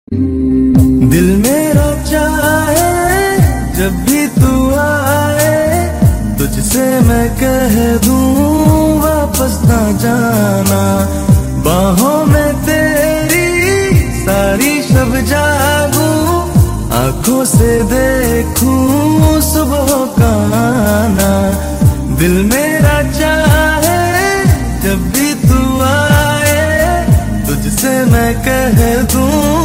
दिल मेरा चाहे जब भी तू आए, तुझसे मैं कह दूं वापस ना जाना। बाहों में तेरी सारी शब जागूं, आंखों से देखूं सुबह का आना। दिल मेरा चाहे जब भी तू आए, तुझसे मैं कह दूं